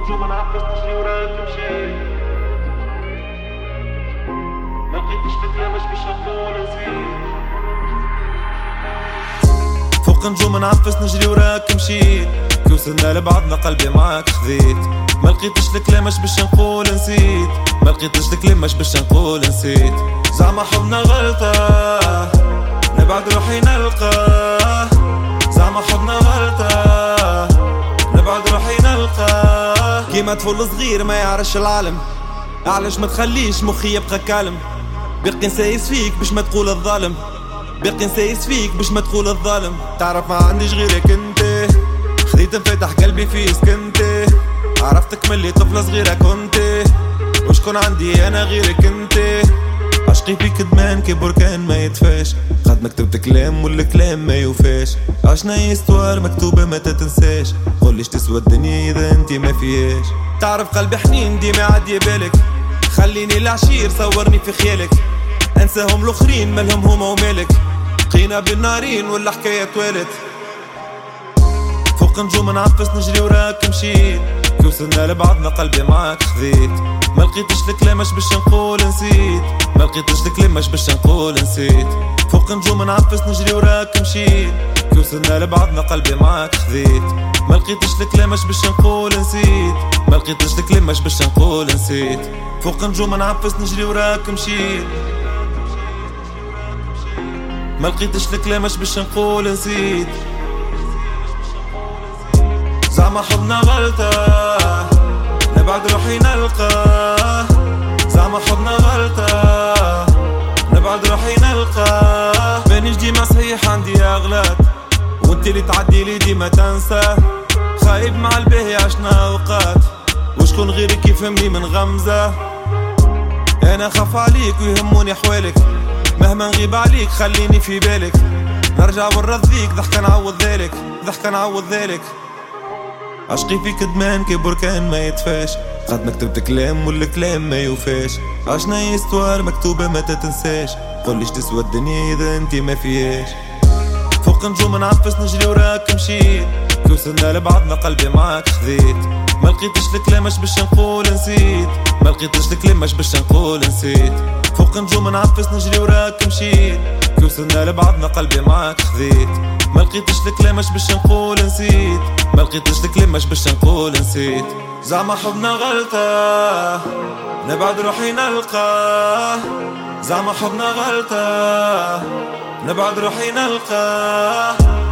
نجوم نعفس نجري وراك نمشي، ما لقيتش الكلام اش باش نقول نزيد. فوق نجوم نعفس نجري وراك مشيت، كي وصلنا لبعضنا قلبي معاك خذيت، ما لقيتش الكلام اش باش نقول نسيت، ما لقيتش الكلام اش باش نقول نسيت. زعما حبنا غلطة نبعد روحي نلقاه، زعما حبنا غلطة نبعد روحي نلقاه. كيما طفل صغير ما يعرفش العالم، علاش ما تخليش مخي يبقى كالم، باقي نسايس فيك باش ما تقول الظالم، باقي نسايس فيك باش ما تقول الظالم. تعرف ما عنديش غيرك انت، خديت انفتح قلبي فيه سكنتي، عرفتك ملي طفلة صغيرة كنتي، وشكون عندي انا غيرك انت. عشقي فيك دمان كي بركان ما يتفاش، قد ما كتبت كلام والكلام ما يوفاش، عشنا استوار مكتوبة ما تتنساش، قوليش تسوى الدنيا اذا انتي ما فيهاش. تعرف قلبي حنين ديما عادي بالك، خليني العشير صورني في خيالك، انساهم الاخرين مالهم هما ومالك، بقينا بالنارين ولا حكاية توالت. فوق نجوم نعفس نجري وراك مشيت، كي وصلنا لبعضنا قلبي معاك خذيت، ما لقيتش الكلام اش باش نقول نسيت، ما لقيتش الكلام اش باش نقول نسيت. فوق نجوم نعفس نجري وراك مشيت، كي وصلنا لبعضنا قلبي معاك خذيت، ما لقيتش الكلام اش باش نقول نسيت، ما لقيتش الكلام اش باش نقول نسيت. فوق نجوم نعفس نجري وراك مشيت، ما لقيتش الكلام اش باش نقول نسيت. زعما حبنا غلطة نبعد روحي نلقاه، زعما حبنا غلطة نبعد روحي نلقاه. بانيش ديما صحيح عندي اغلاط، وانتي اللي تعدي لي ديما تنسى، خايب مع الباهي عشنا اوقات، وشكون غيرك يفهمني من غمزة. انا خاف عليك ويهموني احوالك، مهما نغيب عليك خليني في بالك، نرجع ونرضيك ضحكة نعوض ذلك، ضحكة نعوض ذلك. عشقي فيك دمان كي بركان ما يتفاش، قد ما كتبت كلام والكلام ما يوفاش، عشنا استوار مكتوبة ما تتنساش، قوليش تسوى الدنيا اذا انتي ما فيهاش. فوق نجوم نعفس نجري وراك مشيت، كي وصلنا لبعضنا قلبي معاك خذيت، ما لقيتش الكلام اش باش نقول نسيت، ما لقيتش الكلام اش باش نقول نسيت. فوق نجوم نعفس نجري وراك مشيت، كي وصلنا لبعضنا قلبي معاك خذيت، ما لقيتش الكلام اش باش نقول نسيت، ما لقيتش الكلام اش باش نقول نسيت. زعما حبنا غلطة نبعد روحي نلقاه، زعما حبنا غلطة نبعد روحي نلقاه.